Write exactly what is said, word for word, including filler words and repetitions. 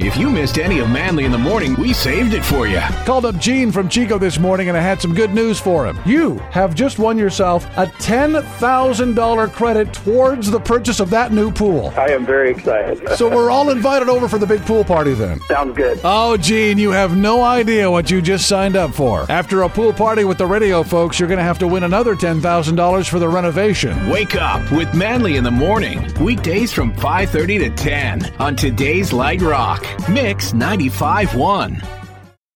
If you missed any of Manly in the Morning, we saved it for you. Called up Gene from Chico this morning, and I had some good news for him. You have just won yourself a ten thousand dollars credit towards the purchase of that new pool. I am very excited. So we're all invited over for the big pool party then. Sounds good. Oh, Gene, you have no idea what you just signed up for. After a pool party with the radio folks, you're going to have to win another ten thousand dollars for the renovation. Wake up with Manly in the Morning. Weekdays from five thirty to ten on today's Light Rock. Mix ninety-five point one.